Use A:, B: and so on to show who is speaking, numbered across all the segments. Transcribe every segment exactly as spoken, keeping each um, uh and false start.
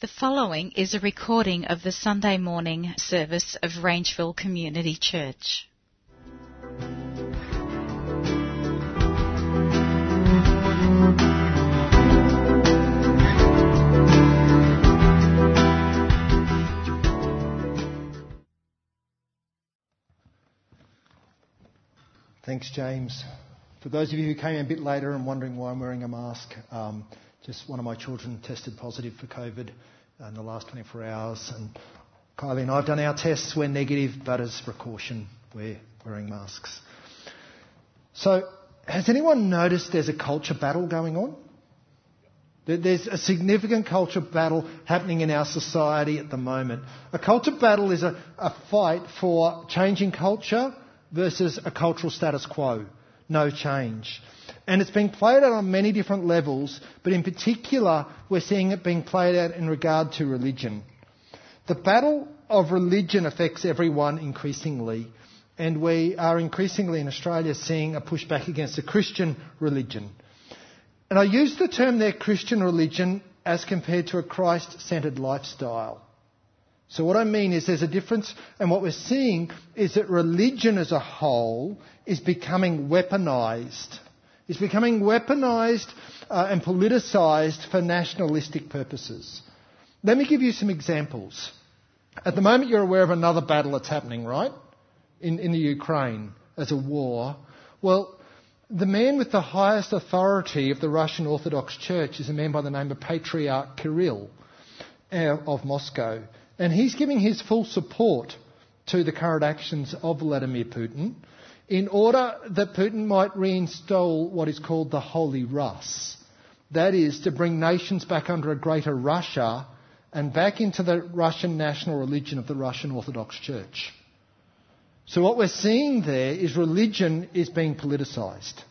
A: The following is a recording of the Sunday morning service of Rangeville Community Church.
B: Thanks, James. For those of you who came in a bit later and wondering why I'm wearing a mask, um, just one of my children tested positive for COVID in the last twenty-four hours, and Kylie and I have done our tests. We're negative, but as precaution, we're wearing masks. So, has anyone noticed there's a culture battle going on? There's a significant culture battle happening in our society at the moment. A culture battle is a, a fight for changing culture versus a cultural status quo. No change. And it's being played out on many different levels, but in particular, we're seeing it being played out in regard to religion. The battle of religion affects everyone increasingly, and we are increasingly in Australia seeing a pushback against the Christian religion. And I use the term there, Christian religion, as compared to a Christ-centred lifestyle. So what I mean is there's a difference, and what we're seeing is that religion as a whole is becoming weaponised. It's becoming weaponised uh, and politicised for nationalistic purposes. Let me give you some examples. At the moment you're aware of another battle that's happening, right? In, in the Ukraine as a war. Well, the man with the highest authority of the Russian Orthodox Church is a man by the name of Patriarch Kirill uh, of Moscow. And he's giving his full support to the current actions of Vladimir Putin in order that Putin might reinstall what is called the Holy Rus. That is, to bring nations back under a greater Russia and back into the Russian national religion of the Russian Orthodox Church. So what we're seeing there is religion is being politicised.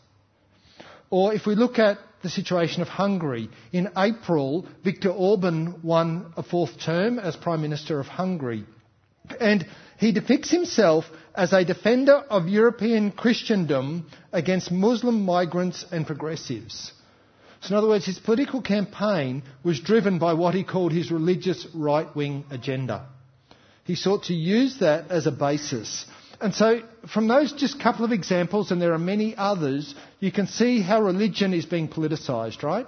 B: Or if we look at the situation of Hungary. In April, Viktor Orban won a fourth term as Prime Minister of Hungary. And he depicts himself as a defender of European Christendom against Muslim migrants and progressives. So in other words, his political campaign was driven by what he called his religious right-wing agenda. He sought to use that as a basis. And so from those just couple of examples, and there are many others, you can see how religion is being politicised, right?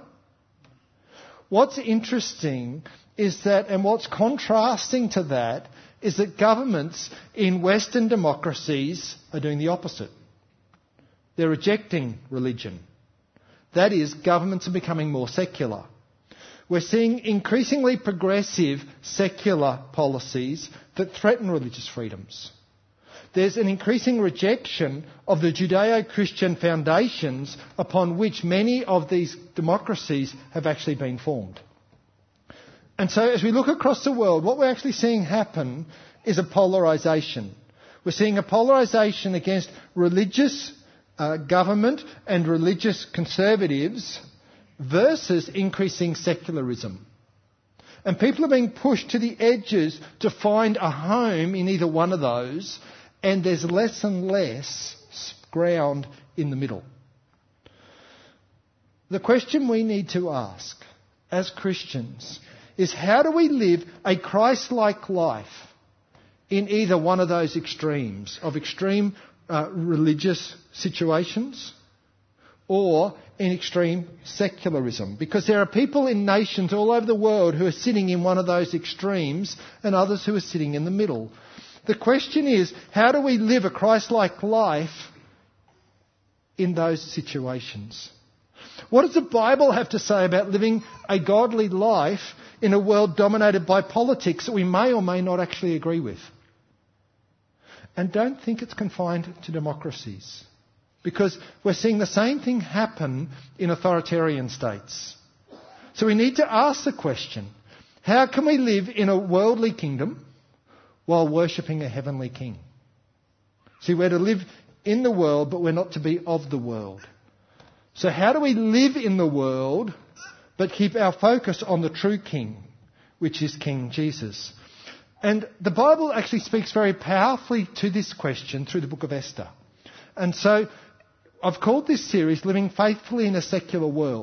B: What's interesting is that, and what's contrasting to that, is that governments in Western democracies are doing the opposite. They're rejecting religion. That is, governments are becoming more secular. We're seeing increasingly progressive secular policies that threaten religious freedoms. There's an increasing rejection of the Judeo-Christian foundations upon which many of these democracies have actually been formed. And so as we look across the world, what we're actually seeing happen is a polarisation. We're seeing a polarisation against religious uh, government and religious conservatives versus increasing secularism. And people are being pushed to the edges to find a home in either one of those, and there's less and less ground in the middle. The question we need to ask as Christians is, how do we live a Christ-like life in either one of those extremes of extreme uh, religious situations or in extreme secularism? Because there are people in nations all over the world who are sitting in one of those extremes and others who are sitting in the middle. The question is, how do we live a Christ-like life in those situations? What does the Bible have to say about living a godly life in a world dominated by politics that we may or may not actually agree with? And don't think it's confined to democracies, because we're seeing the same thing happen in authoritarian states. So we need to ask the question, how can we live in a worldly kingdom while worshipping a heavenly king? See, we're to live in the world, but we're not to be of the world. So how do we live in the world, but keep our focus on the true king, which is King Jesus? And the Bible actually speaks very powerfully to this question through the book of Esther. And so I've called this series Living Faithfully in a Secular World.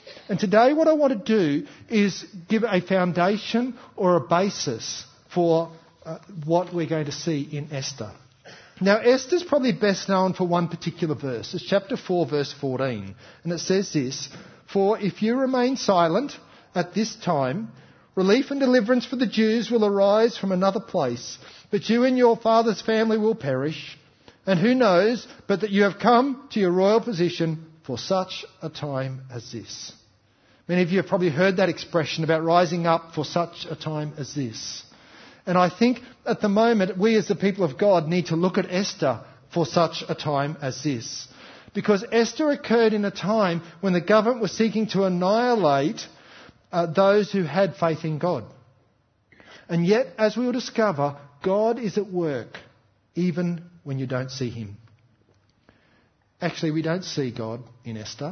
B: And today what I want to do is give a foundation or a basis for uh, what we're going to see in Esther. Now, Esther's probably best known for one particular verse. It's chapter four, verse fourteen. And it says this, "For if you remain silent at this time, relief and deliverance for the Jews will arise from another place, but you and your father's family will perish. And who knows but that you have come to your royal position for such a time as this." Many of you have probably heard that expression about rising up for such a time as this. And I think at the moment we as the people of God need to look at Esther for such a time as this. Because Esther occurred in a time when the government was seeking to annihilate uh, those who had faith in God. And yet, as we will discover, God is at work even when you don't see him. Actually, we don't see God in Esther.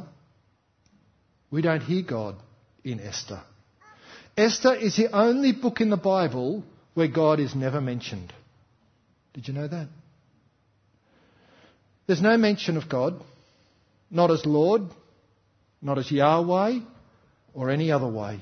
B: We don't hear God in Esther. Esther is the only book in the Bible where God is never mentioned. Did you know that? There's no mention of God, not as Lord, not as Yahweh, or any other way.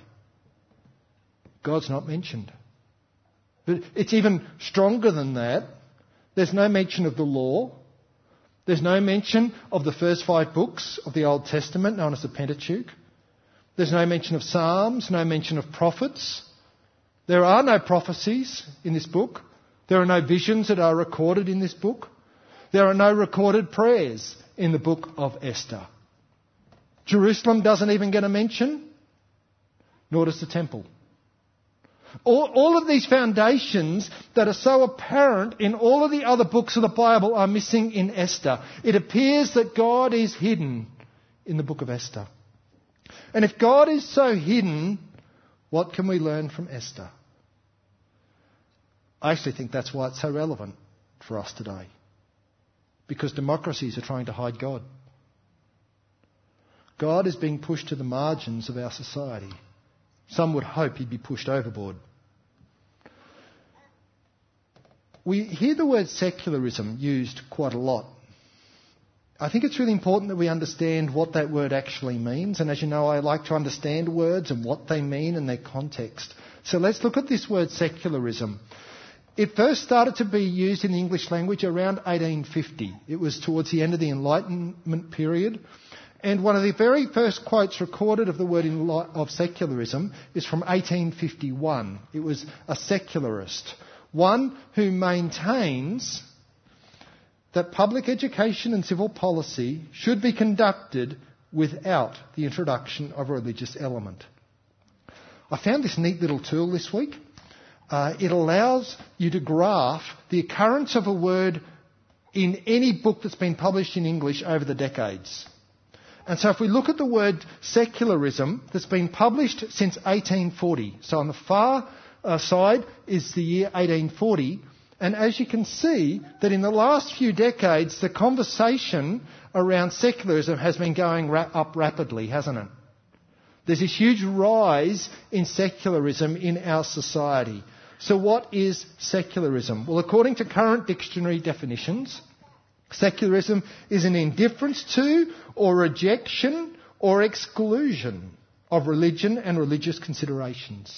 B: God's not mentioned. But it's even stronger than that. There's no mention of the law. There's no mention of the first five books of the Old Testament, known as the Pentateuch. There's no mention of Psalms, no mention of prophets. There are no prophecies in this book. There are no visions that are recorded in this book. There are no recorded prayers in the book of Esther. Jerusalem doesn't even get a mention, nor does the temple. All, all of these foundations that are so apparent in all of the other books of the Bible are missing in Esther. It appears that God is hidden in the book of Esther. And if God is so hidden, what can we learn from Esther? I actually think that's why it's so relevant for us today. Because democracies are trying to hide God. God is being pushed to the margins of our society. Some would hope he'd be pushed overboard. We hear the word secularism used quite a lot. I think it's really important that we understand what that word actually means. And as you know, I like to understand words and what they mean and their context. So let's look at this word secularism. It first started to be used in the English language around eighteen fifty. It was towards the end of the Enlightenment period. And one of the very first quotes recorded of the word of secularism is from eighteen fifty-one. It was a secularist, one who maintains that public education and civil policy should be conducted without the introduction of a religious element. I found this neat little tool this week. Uh, it allows you to graph the occurrence of a word in any book that's been published in English over the decades. And so if we look at the word secularism that's been published since eighteen forty, so on the far uh, side is the year eighteen forty, and as you can see that in the last few decades the conversation around secularism has been going ra- up rapidly, hasn't it? There's this huge rise in secularism in our society. So what is secularism? Well, according to current dictionary definitions, secularism is an indifference to or rejection or exclusion of religion and religious considerations.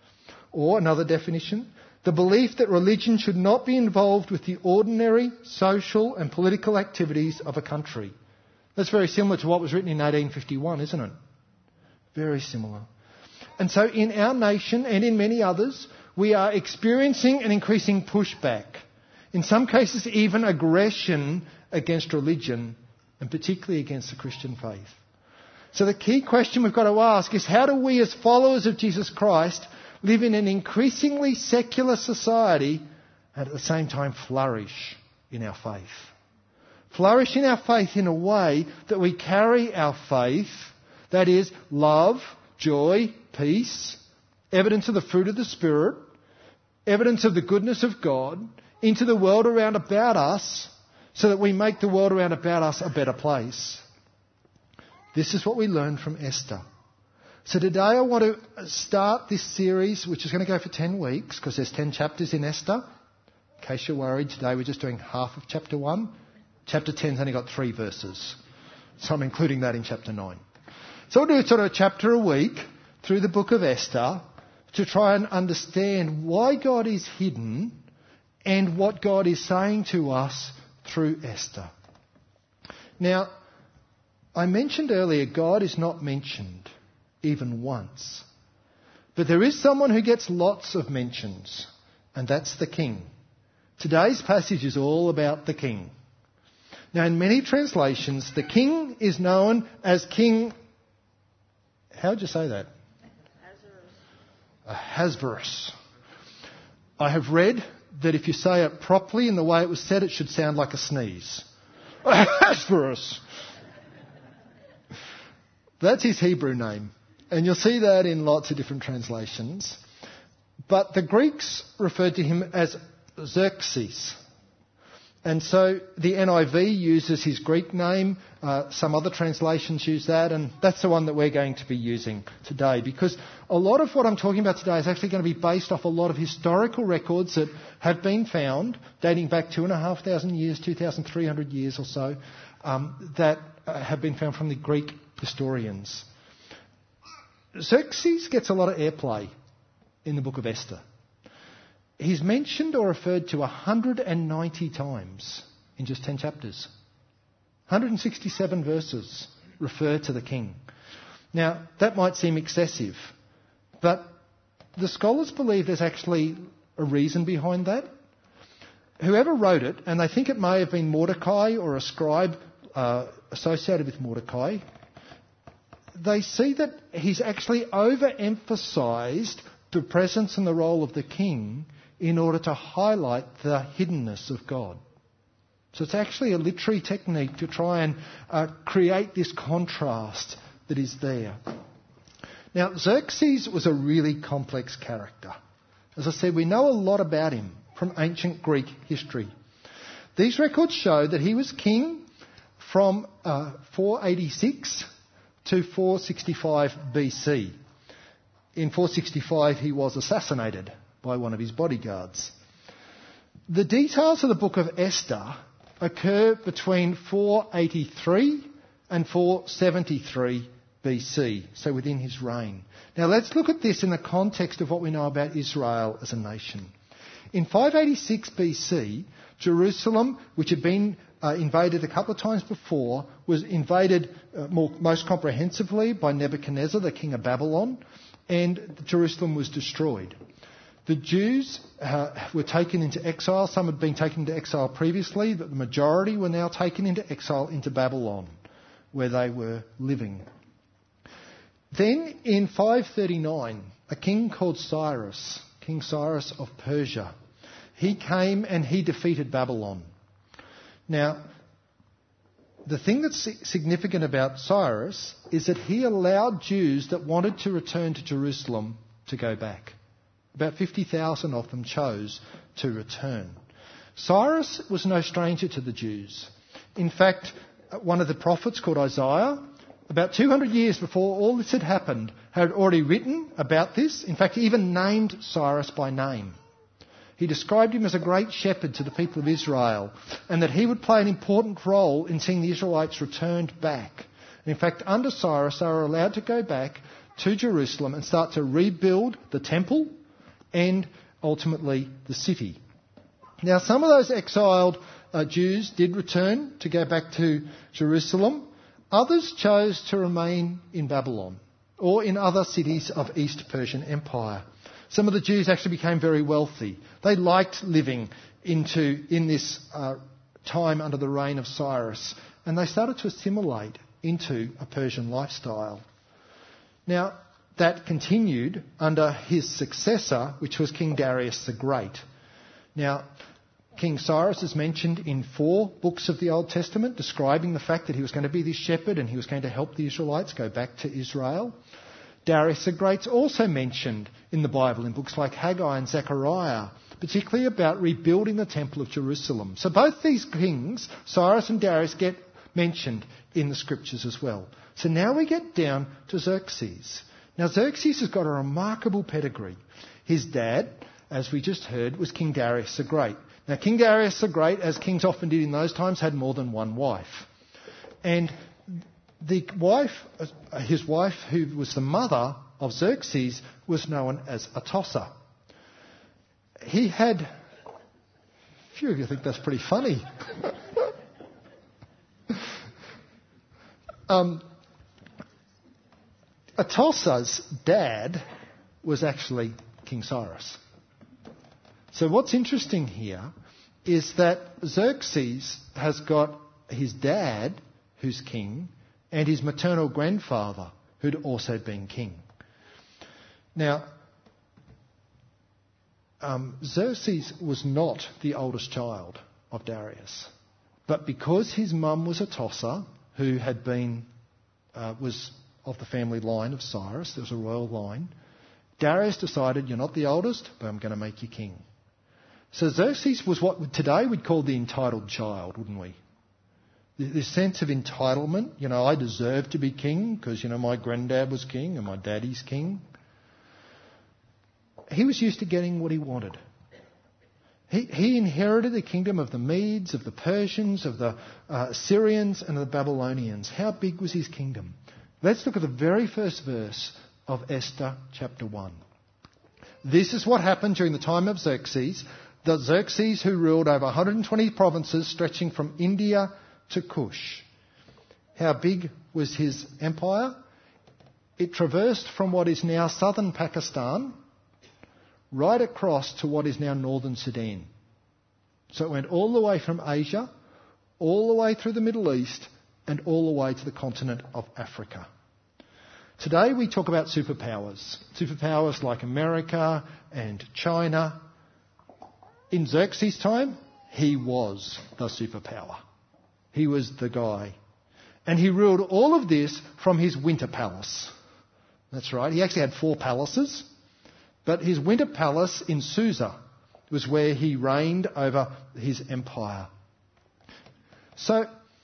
B: Or another definition, the belief that religion should not be involved with the ordinary social and political activities of a country. That's very similar to what was written in eighteen fifty-one, isn't it? Very similar. And so in our nation and in many others, we are experiencing an increasing pushback. In some cases, even aggression against religion, and particularly against the Christian faith. So the key question we've got to ask is, how do we as followers of Jesus Christ live in an increasingly secular society and at the same time flourish in our faith? Flourish in our faith in a way that we carry our faith, that is, love, joy, peace, evidence of the fruit of the Spirit, evidence of the goodness of God, into the world around about us, so that we make the world around about us a better place. This is what we learn from Esther. So today I want to start this series, which is going to go for ten weeks, because there's ten chapters in Esther. In case you're worried, today we're just doing half of chapter one. Chapter ten's only got three verses. So I'm including that in chapter nine. So we'll do sort of a chapter a week through the book of Esther to try and understand why God is hidden and what God is saying to us through Esther. Now, I mentioned earlier God is not mentioned even once. But there is someone who gets lots of mentions, and that's the king. Today's passage is all about the king. Now, in many translations, the king is known as King... How would you say that? Ahasuerus. I have read that if you say it properly in the way it was said, it should sound like a sneeze. Ahasuerus. That's his Hebrew name. And you'll see that in lots of different translations. But the Greeks referred to him as Xerxes. And so the N I V uses his Greek name. Uh, some other translations use that. And that's the one that we're going to be using today. Because a lot of what I'm talking about today is actually going to be based off a lot of historical records that have been found, dating back two and a half thousand years, two thousand three hundred years or so, um, that uh, have been found from the Greek historians. Xerxes gets a lot of airplay in the book of Esther. He's mentioned or referred to one hundred ninety times in just ten chapters. one hundred sixty-seven verses refer to the king. Now, that might seem excessive, but the scholars believe there's actually a reason behind that. Whoever wrote it, and they think it may have been Mordecai or a scribe uh, associated with Mordecai, they see that he's actually overemphasised the presence and the role of the king in order to highlight the hiddenness of God. So it's actually a literary technique to try and uh, create this contrast that is there. Now, Xerxes was a really complex character. As I said, we know a lot about him from ancient Greek history. These records show that he was king from uh, four eighty-six to four sixty-five B C. In four sixty-five, he was assassinated by one of his bodyguards. The details of the book of Esther occur between four eighty-three and four seventy-three B C, so within his reign. Now let's look at this in the context of what we know about Israel as a nation. In five eighty-six B C, Jerusalem, which had been uh, invaded a couple of times before, was invaded uh, more, most comprehensively by Nebuchadnezzar, the king of Babylon, and Jerusalem was destroyed. The Jews uh, were taken into exile. Some had been taken into exile previously, but the majority were now taken into exile into Babylon, where they were living. Then in five thirty-nine, a king called Cyrus, King Cyrus of Persia, he came and he defeated Babylon. Now, the thing that's significant about Cyrus is that he allowed Jews that wanted to return to Jerusalem to go back. About fifty thousand of them chose to return. Cyrus was no stranger to the Jews. In fact, one of the prophets called Isaiah, about two hundred years before all this had happened, had already written about this. In fact, he even named Cyrus by name. He described him as a great shepherd to the people of Israel, and that he would play an important role in seeing the Israelites returned back. And in fact, under Cyrus, they were allowed to go back to Jerusalem and start to rebuild the temple and ultimately the city. Now, some of those exiled uh, Jews did return to go back to Jerusalem. Others chose to remain in Babylon or in other cities of East Persian Empire. Some of the Jews actually became very wealthy. They liked living into in this uh, time under the reign of Cyrus, and they started to assimilate into a Persian lifestyle. Now, that continued under his successor, which was King Darius the Great. Now, King Cyrus is mentioned in four books of the Old Testament, describing the fact that he was going to be this shepherd and he was going to help the Israelites go back to Israel. Darius the Great's also mentioned in the Bible in books like Haggai and Zechariah, particularly about rebuilding the Temple of Jerusalem. So both these kings, Cyrus and Darius, get mentioned in the scriptures as well. So now we get down to Xerxes. Now Xerxes has got a remarkable pedigree. His dad, as we just heard, was King Darius the Great. Now King Darius the Great, as kings often did in those times, had more than one wife. And The wife, his wife, who was the mother of Xerxes, was known as Atossa. He had... A few of you think that's pretty funny. um, Atossa's dad was actually King Cyrus. So what's interesting here is that Xerxes has got his dad, who's king, and his maternal grandfather, who'd also been king. Now, um, Xerxes was not the oldest child of Darius, but because his mum was Atossa, who had been uh, was of the family line of Cyrus, there was a royal line, Darius decided, you're not the oldest, but I'm going to make you king. So Xerxes was what today we'd call the entitled child, wouldn't we? This sense of entitlement, you know, I deserve to be king because, you know, my granddad was king and my daddy's king. He was used to getting what he wanted. He, he inherited the kingdom of the Medes, of the Persians, of the uh, Syrians and the Babylonians. How big was his kingdom? Let's look at the very first verse of Esther chapter one. This is what happened during the time of Xerxes, the Xerxes who ruled over one hundred twenty provinces stretching from India to Cush. How big was his empire? It traversed from what is now southern Pakistan right across to what is now northern Sudan. So it went all the way from Asia, all the way through the Middle East, and all the way to the continent of Africa. Today we talk about superpowers. Superpowers like America and China. In Xerxes' time, he was the superpower. He was the guy. And he ruled all of this from his winter palace. That's right. He actually had four palaces. But his winter palace in Susa was where he reigned over his empire. So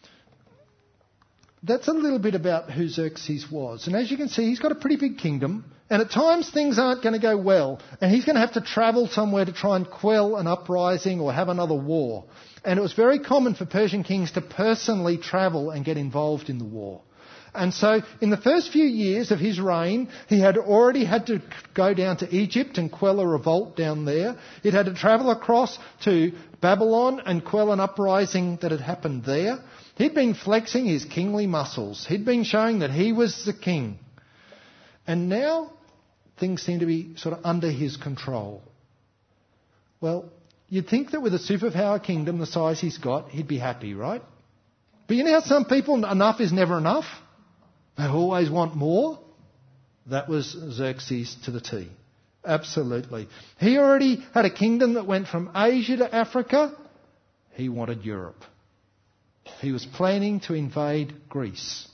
B: that's a little bit about who Xerxes was. And as you can see, he's got a pretty big kingdom. And at times things aren't going to go well. And he's going to have to travel somewhere to try and quell an uprising or have another war. And it was very common for Persian kings to personally travel and get involved in the war. And so in the first few years of his reign, he had already had to go down to Egypt and quell a revolt down there. He'd had to travel across to Babylon and quell an uprising that had happened there. He'd been flexing his kingly muscles. He'd been showing that he was the king. And now things seem to be sort of under his control. Well, you'd think that with a superpower kingdom the size he's got, he'd be happy, right? But you know how some people, enough is never enough? They always want more. That was Xerxes to the T. Absolutely. He already had a kingdom that went from Asia to Africa. He wanted Europe. He was planning to invade Greece.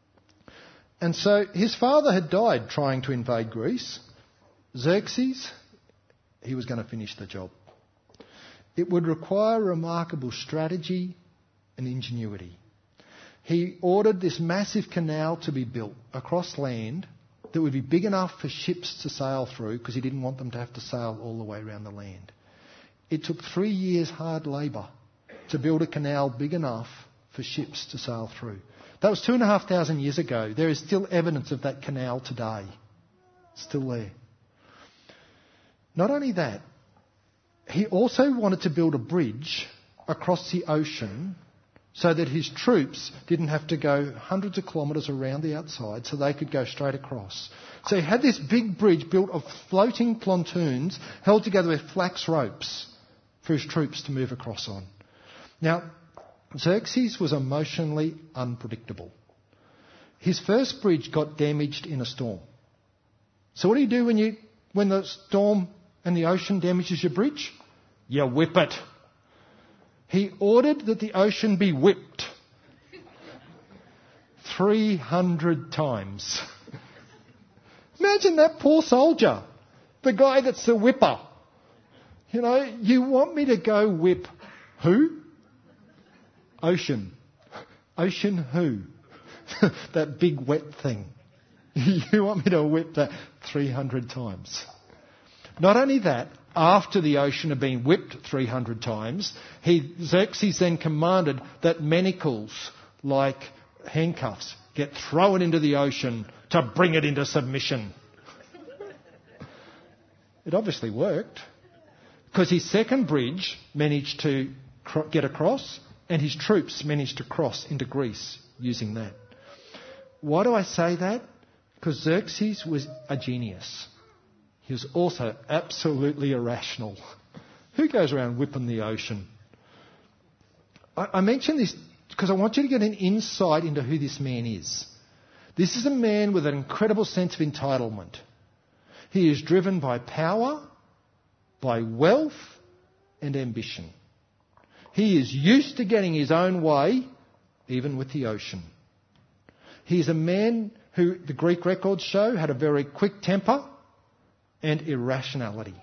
B: And so his father had died trying to invade Greece. Xerxes, he was going to finish the job. It would require remarkable strategy and ingenuity. He ordered this massive canal to be built across land that would be big enough for ships to sail through because he didn't want them to have to sail all the way around the land. It took three years hard labour to build a canal big enough for ships to sail through. That was two and a half thousand years ago. There is still evidence of that canal today. It's still there. Not only that, he also wanted to build a bridge across the ocean so that his troops didn't have to go hundreds of kilometres around the outside so they could go straight across. So he had this big bridge built of floating pontoons held together with flax ropes for his troops to move across on. Now, Xerxes was emotionally unpredictable. His first bridge got damaged in a storm. So what do you do when you when the storm and the ocean damages your bridge? You whip it. He ordered that the ocean be whipped three hundred times. Imagine that poor soldier, the guy that's the whipper. You know, you want me to go whip who? Ocean. Ocean who? That big wet thing. You want me to whip that three hundred times. Not only that, after the ocean had been whipped three hundred times, he, Xerxes then commanded that manacles, like handcuffs, get thrown into the ocean to bring it into submission. It obviously worked, because his second bridge managed to cro- get across, and his troops managed to cross into Greece using that. Why do I say that? Because Xerxes was a genius. He was also absolutely irrational. Who goes around whipping the ocean? I, I mention this because I want you to get an insight into who this man is. This is a man with an incredible sense of entitlement. He is driven by power, by wealth and ambition. He is used to getting his own way, even with the ocean. He is a man who, the Greek records show, had a very quick temper and irrationality.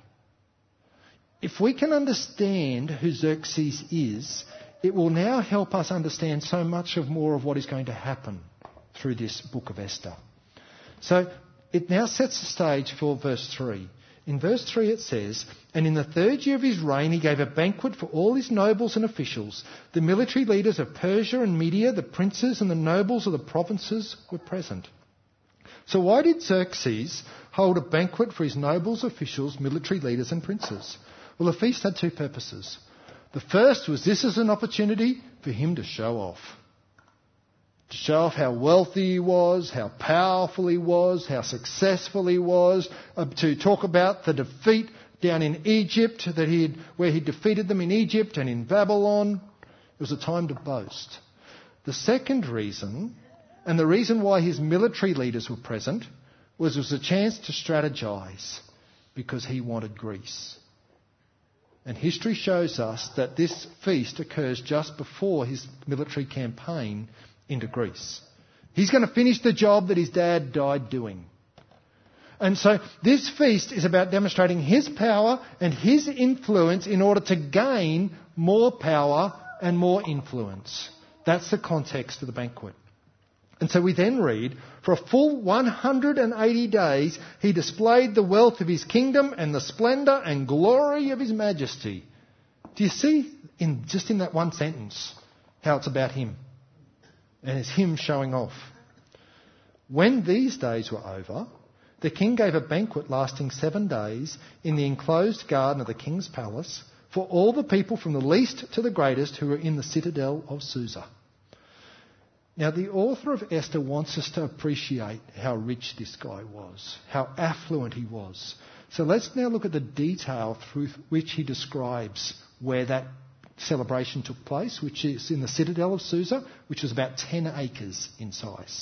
B: If we can understand who Xerxes is, it will now help us understand so much of more of what is going to happen through this book of Esther. So it now sets the stage for verse three. In verse three it says, "And in the third year of his reign he gave a banquet for all his nobles and officials. The military leaders of Persia and Media, the princes and the nobles of the provinces were present." So why did Xerxes hold a banquet for his nobles, officials, military leaders and princes? Well, the feast had two purposes. The first was this is an opportunity for him to show off. To show off how wealthy he was, how powerful he was, how successful he was, uh, to talk about the defeat down in Egypt, that he had, where he defeated them in Egypt and in Babylon. It was a time to boast. The second reason, and the reason why his military leaders were present, was it was a chance to strategise, because he wanted Greece. And history shows us that this feast occurs just before his military campaign into Greece. He's going to finish the job that his dad died doing. And so this feast is about demonstrating his power and his influence in order to gain more power and more influence. That's the context of the banquet. And so we then read, "For a full one hundred eighty days he displayed the wealth of his kingdom and the splendour and glory of his majesty." Do you see, in just in that one sentence, how it's about him? And it's him showing off. "When these days were over, the king gave a banquet lasting seven days in the enclosed garden of the king's palace for all the people from the least to the greatest who were in the citadel of Susa." Now, the author of Esther wants us to appreciate how rich this guy was, how affluent he was. So let's now look at the detail through which he describes where that celebration took place, which is in the citadel of Susa, which was about ten acres in size.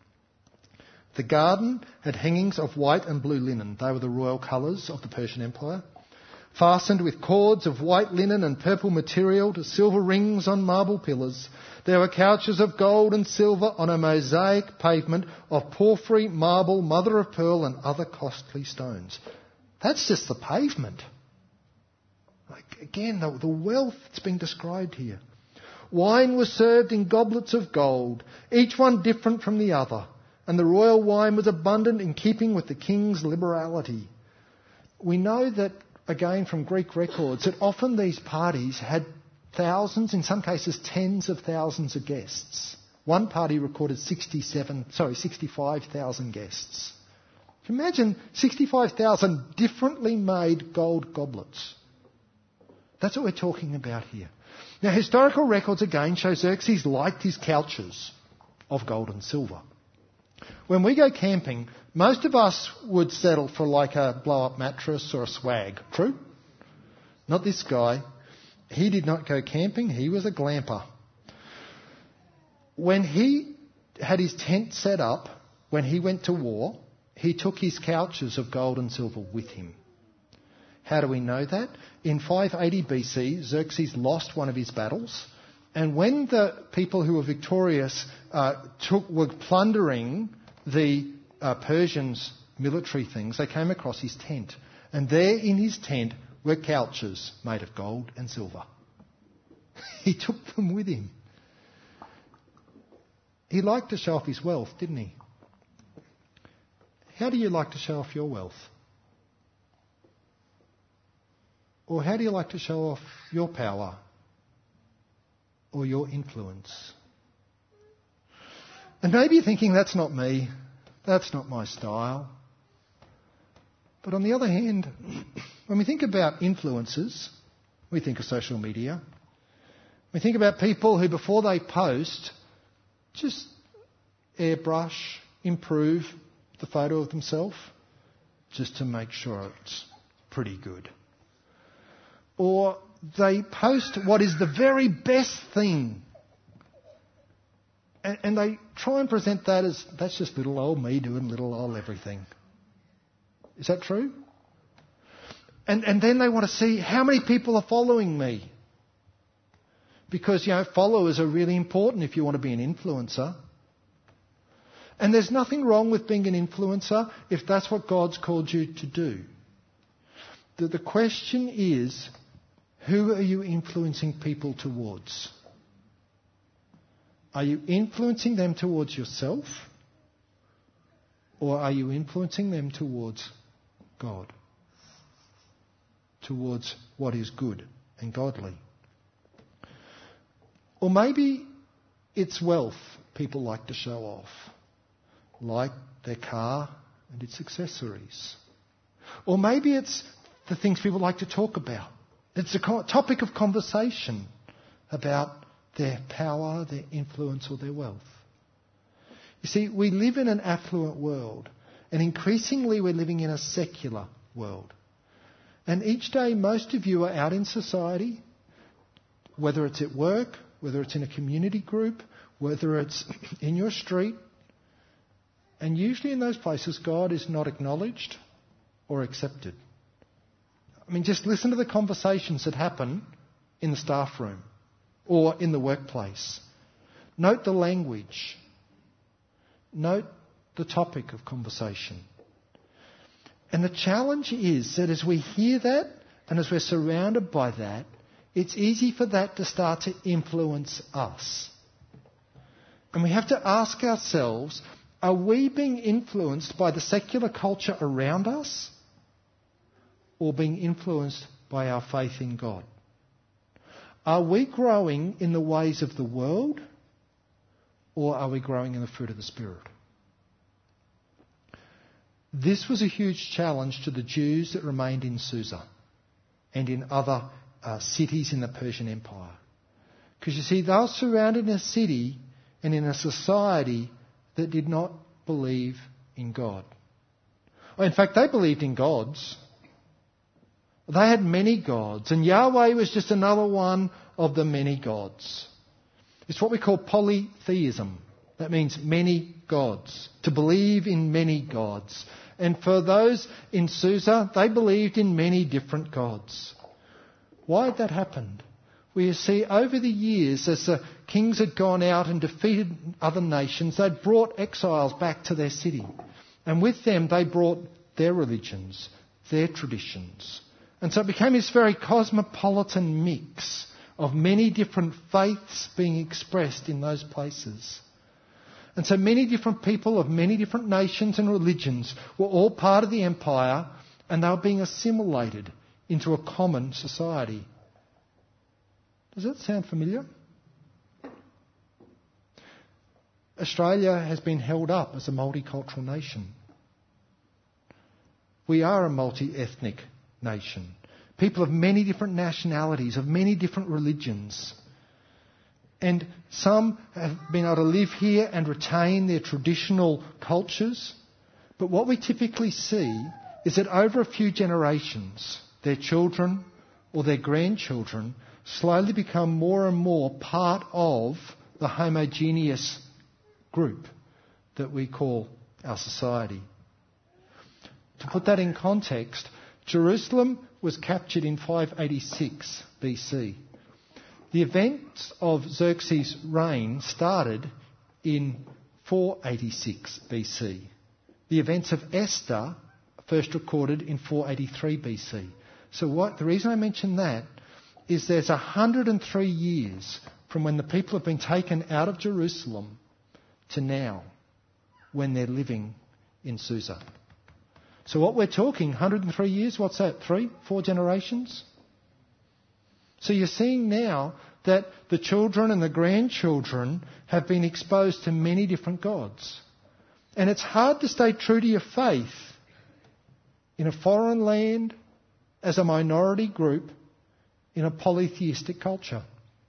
B: The garden had hangings of white and blue linen. They were the royal colours of the Persian Empire. Fastened with cords of white linen and purple material to silver rings on marble pillars. There were couches of gold and silver on a mosaic pavement of porphyry, marble, mother of pearl and other costly stones. That's just the pavement. Like, again, the, the wealth that's being described here. Wine was served in goblets of gold, each one different from the other, and the royal wine was abundant in keeping with the king's liberality. We know that, again from Greek records, that often these parties had thousands, in some cases tens of thousands of guests. One party recorded sixty-seven, sorry, sixty-five thousand guests. Can you imagine sixty-five thousand differently made gold goblets? That's what we're talking about here. Now, historical records again show Xerxes liked his couches of gold and silver. When we go camping, most of us would settle for like a blow-up mattress or a swag. True? Not this guy. He did not go camping. He was a glamper. When he had his tent set up, when he went to war, he took his couches of gold and silver with him. How do we know that? In five eighty B C, Xerxes lost one of his battles, and when the people who were victorious uh, took were plundering the uh, Persians' military things, they came across his tent, and there in his tent were couches made of gold and silver. He took them with him. He liked to show off his wealth, didn't he? How do you like to show off your wealth? Or how do you like to show off your power or your influence? And maybe you're thinking, that's not me, that's not my style. But on the other hand, when we think about influencers, we think of social media. We think about people who, before they post, just airbrush, improve the photo of themselves, just to make sure it's pretty good. Or they post what is the very best thing, and, and they try and present that as, that's just little old me doing little old everything. Is that true? And, and then they want to see how many people are following me. Because, you know, followers are really important if you want to be an influencer. And there's nothing wrong with being an influencer if that's what God's called you to do. The, the question is, who are you influencing people towards? Are you influencing them towards yourself? Or are you influencing them towards God? Towards what is good and godly? Or maybe it's wealth people like to show off, like their car and its accessories. Or maybe it's the things people like to talk about. It's a topic of conversation about their power, their influence, or their wealth. You see, we live in an affluent world, and increasingly we're living in a secular world. And each day most of you are out in society, whether it's at work, whether it's in a community group, whether it's in your street. And usually in those places, God is not acknowledged or accepted. I mean, just listen to the conversations that happen in the staff room or in the workplace. Note the language. Note the topic of conversation. And the challenge is that as we hear that and as we're surrounded by that, it's easy for that to start to influence us. And we have to ask ourselves, are we being influenced by the secular culture around us or being influenced by our faith in God? Are we growing in the ways of the world or are we growing in the fruit of the Spirit? This was a huge challenge to the Jews that remained in Susa and in other uh, cities in the Persian Empire. Because you see, they were surrounded in a city and in a society that did not believe in God. Well, in fact, they believed in gods. They had many gods, and Yahweh was just another one of the many gods. It's what we call polytheism. That means many gods, to believe in many gods. And for those in Susa, they believed in many different gods. Why had that happened? Well, you see, over the years, as the kings had gone out and defeated other nations, they'd brought exiles back to their city. And with them, they brought their religions, their traditions. And so it became this very cosmopolitan mix of many different faiths being expressed in those places. And so many different people of many different nations and religions were all part of the empire, and they were being assimilated into a common society. Does that sound familiar? Australia has been held up as a multicultural nation. We are a multi-ethnic nation. People of many different nationalities, of many different religions. And some have been able to live here and retain their traditional cultures. But what we typically see is that over a few generations, their children or their grandchildren slowly become more and more part of the homogeneous group that we call our society. To put that in context, Jerusalem was captured in five eighty-six B C. The events of Xerxes' reign started in four eighty-six B C. The events of Esther first recorded in four eighty-three B C. So what, the reason I mention that is there's one hundred three years from when the people have been taken out of Jerusalem to now, when they're living in Susa. So what we're talking, one hundred three years, what's that, three, four generations? So you're seeing now that the children and the grandchildren have been exposed to many different gods. And it's hard to stay true to your faith in a foreign land, as a minority group, in a polytheistic culture.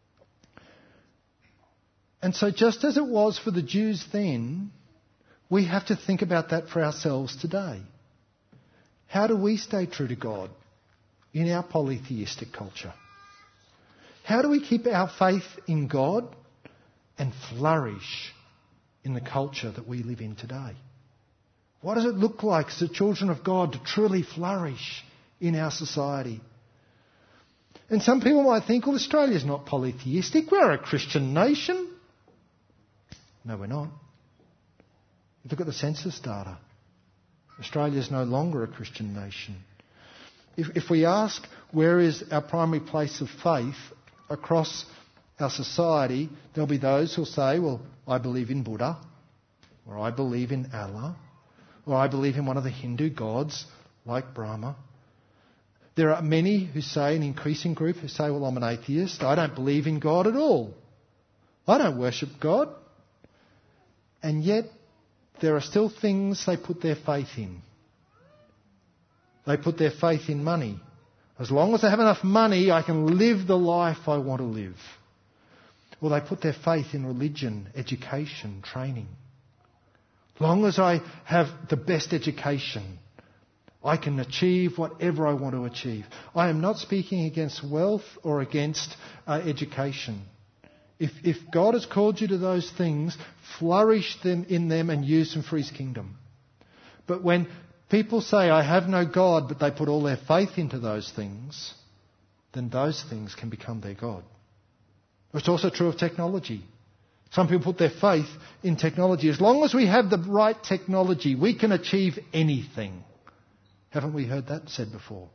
B: And so just as it was for the Jews then, we have to think about that for ourselves today. How do we stay true to God in our polytheistic culture? How do we keep our faith in God and flourish in the culture that we live in today? What does it look like as the children of God to truly flourish in our society? And some people might think, well, Australia's not polytheistic. We're a Christian nation. No, we're not. Look at the census data. Australia's no longer a Christian nation. If, if we ask where is our primary place of faith across our society, there'll be those who'll say, well, I believe in Buddha, or I believe in Allah, or I believe in one of the Hindu gods like Brahma. There are many who say, an increasing group, who say, well, I'm an atheist. I don't believe in God at all. I don't worship God. And yet, there are still things they put their faith in. They put their faith in money. As long as I have enough money, I can live the life I want to live. Or they put their faith in religion, education, training. As long as I have the best education, I can achieve whatever I want to achieve. I am not speaking against wealth or against uh, education. If, if God has called you to those things, flourish them in them and use them for His kingdom. But when people say, I have no God, but they put all their faith into those things, then those things can become their God. It's also true of technology. Some people put their faith in technology. As long as we have the right technology, we can achieve anything. Haven't we heard that said before?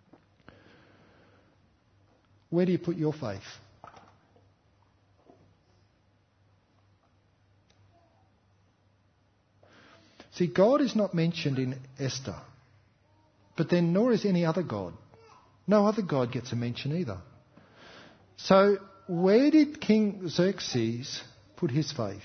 B: Where do you put your faith? See, God is not mentioned in Esther, but then nor is any other God. No other God gets a mention either. So where did King Xerxes put his faith?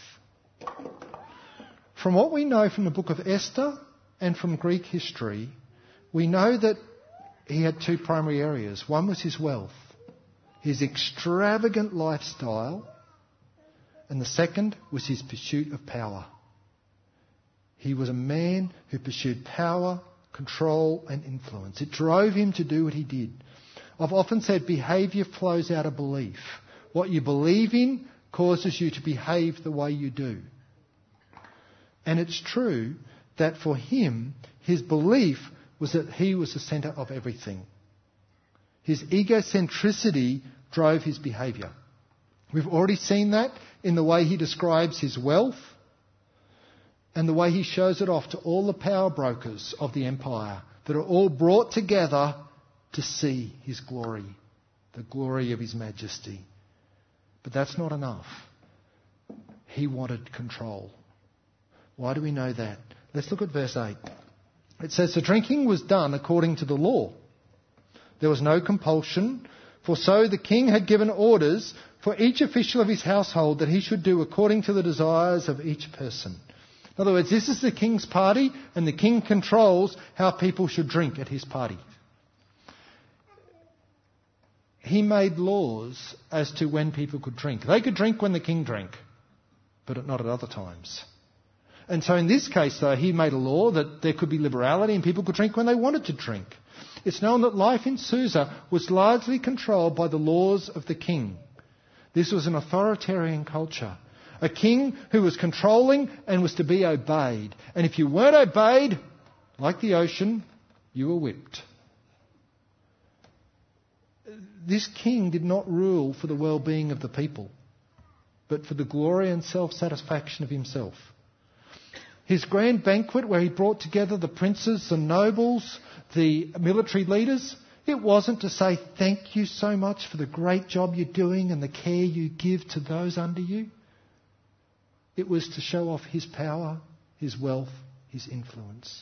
B: From what we know from the book of Esther and from Greek history, we know that he had two primary areas. One was his wealth, his extravagant lifestyle, and the second was his pursuit of power. He was a man who pursued power, control and influence. It drove him to do what he did. I've often said behaviour flows out of belief. What you believe in causes you to behave the way you do. And it's true that for him, his belief was that he was the centre of everything. His egocentricity drove his behaviour. We've already seen that in the way he describes his wealth and the way he shows it off to all the power brokers of the empire that are all brought together to see his glory, the glory of his majesty. But that's not enough. He wanted control. Why do we know that? Let's look at verse eight. It says, the drinking was done according to the law. There was no compulsion, for so the king had given orders for each official of his household that he should do according to the desires of each person. In other words, this is the king's party, and the king controls how people should drink at his party. He made laws as to when people could drink. They could drink when the king drank, but not at other times. And so in this case, though, he made a law that there could be liberality and people could drink when they wanted to drink. It's known that life in Susa was largely controlled by the laws of the king. This was an authoritarian culture. A king who was controlling and was to be obeyed. And if you weren't obeyed, like the ocean, you were whipped. This king did not rule for the well-being of the people, but for the glory and self-satisfaction of himself. His grand banquet where he brought together the princes, the nobles, the military leaders, it wasn't to say thank you so much for the great job you're doing and the care you give to those under you. It was to show off his power, his wealth, his influence.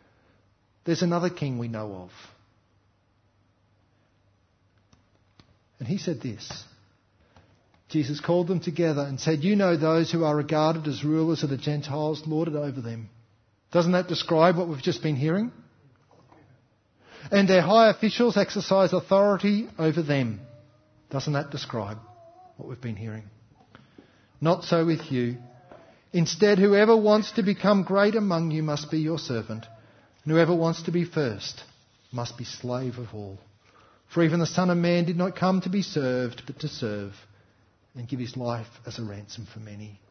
B: There's another king we know of. And he said this. Jesus called them together and said, "You know those who are regarded as rulers of the Gentiles lord it over them." Doesn't that describe what we've just been hearing? "And their high officials exercise authority over them." Doesn't that describe what we've been hearing? "Not so with you. Instead, whoever wants to become great among you must be your servant, and whoever wants to be first must be slave of all. For even the Son of Man did not come to be served, but to serve, and give his life as a ransom for many."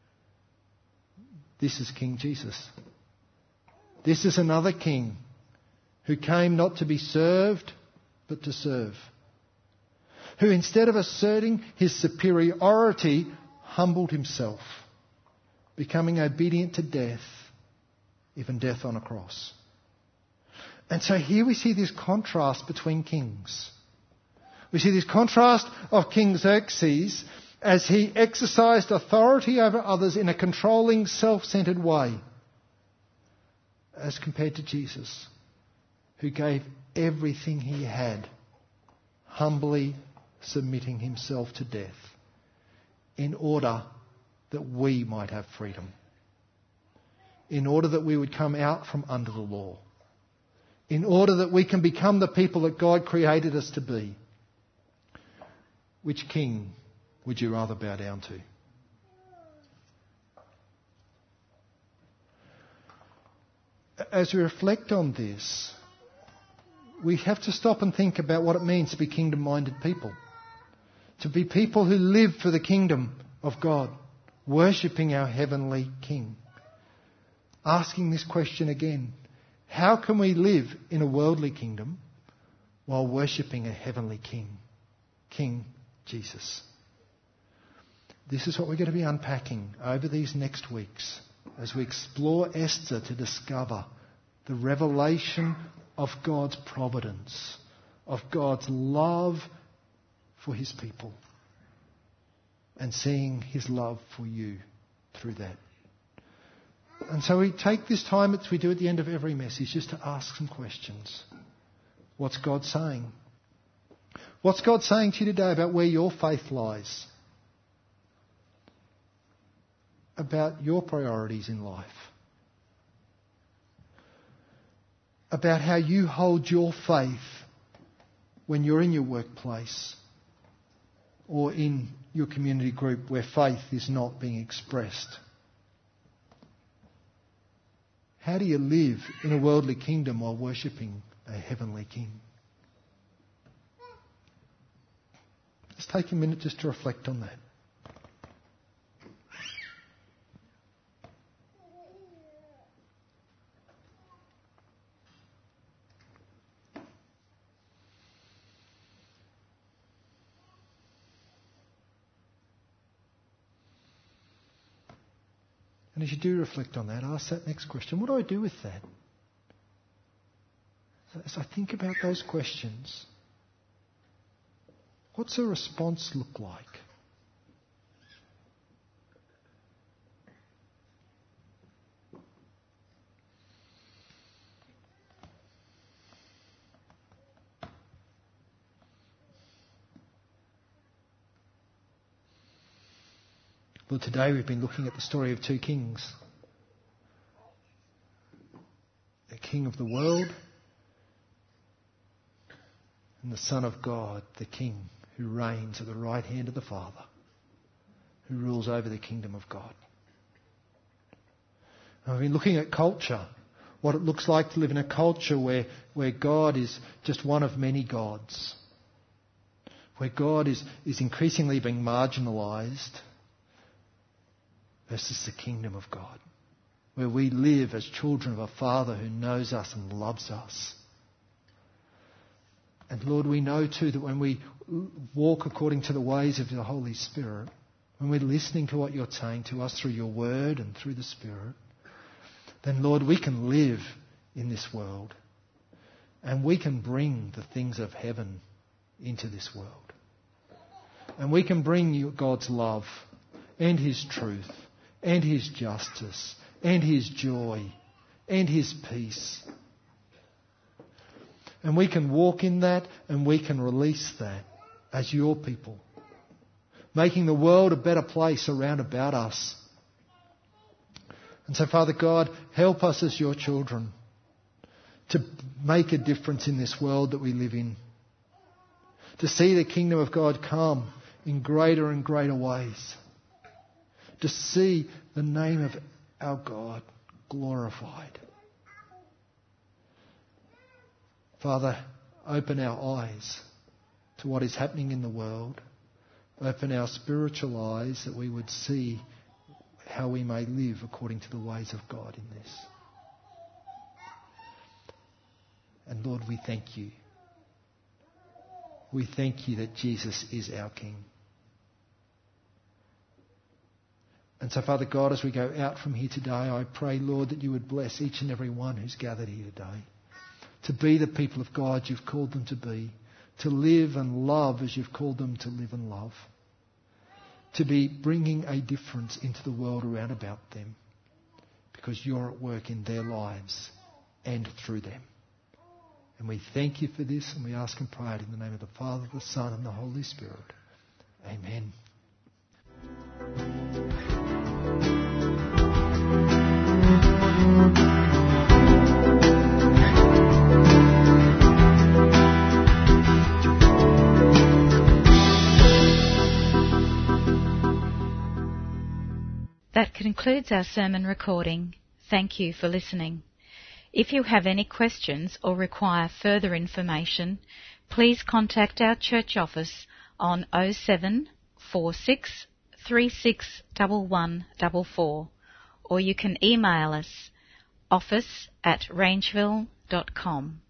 B: This is King Jesus. This is another king who came not to be served, but to serve. Who, instead of asserting his superiority, humbled himself, becoming obedient to death, even death on a cross. And so here we see this contrast between kings. We see this contrast of King Xerxes as he exercised authority over others in a controlling, self-centered way, as compared to Jesus, who gave everything he had, humbly submitting himself to death, in order that we might have freedom, in order that we would come out from under the law, in order that we can become the people that God created us to be. Which king would you rather bow down to? As we reflect on this, we have to stop and think about what it means to be kingdom-minded people. To be people who live for the kingdom of God, worshipping our heavenly King. Asking this question again: how can we live in a worldly kingdom while worshipping a heavenly King, King Jesus? This is what we're going to be unpacking over these next weeks as we explore Esther to discover the revelation of God's providence, of God's love for his people, and seeing his love for you through that. And so we take this time, as we do at the end of every message, just to ask some questions. What's God saying? What's God saying to you today about where your faith lies? About your priorities in life? About how you hold your faith when you're in your workplace or in your community group where faith is not being expressed? How do you live in a worldly kingdom while worshipping a heavenly King? Let's take a minute just to reflect on that. And as you do reflect on that, ask that next question: what do I do with that? As I think about those questions, what's a response look like? Well, today we've been looking at the story of two kings. The King of the world and the Son of God, the King who reigns at the right hand of the Father, who rules over the kingdom of God. And we've been looking at culture, what it looks like to live in a culture where, where God is just one of many gods, where God is, is increasingly being marginalised, versus the kingdom of God, where we live as children of a Father who knows us and loves us. And Lord, we know too that when we walk according to the ways of the Holy Spirit, when we're listening to what you're saying to us through your word and through the Spirit, then Lord, we can live in this world and we can bring the things of heaven into this world. And we can bring you God's love and his truth and his justice and his joy and his peace. And we can walk in that and we can release that as your people, making the world a better place around about us. And so, Father God, help us as your children to make a difference in this world that we live in, to see the kingdom of God come in greater and greater ways, to see the name of our God glorified. Father, open our eyes to what is happening in the world. Open our spiritual eyes that we would see how we may live according to the ways of God in this. And Lord, we thank you. We thank you that Jesus is our King. And so, Father God, as we go out from here today, I pray, Lord, that you would bless each and every one who's gathered here today, to be the people of God you've called them to be, to live and love as you've called them to live and love, to be bringing a difference into the world around about them, because you're at work in their lives and through them. And we thank you for this, and we ask and pray it in the name of the Father, the Son, and the Holy Spirit. Amen.
A: That concludes our sermon recording. Thank you for listening. If you have any questions or require further information, please contact our church office on oh seven four six three six one one four four, or you can email us office at rangeville dot com.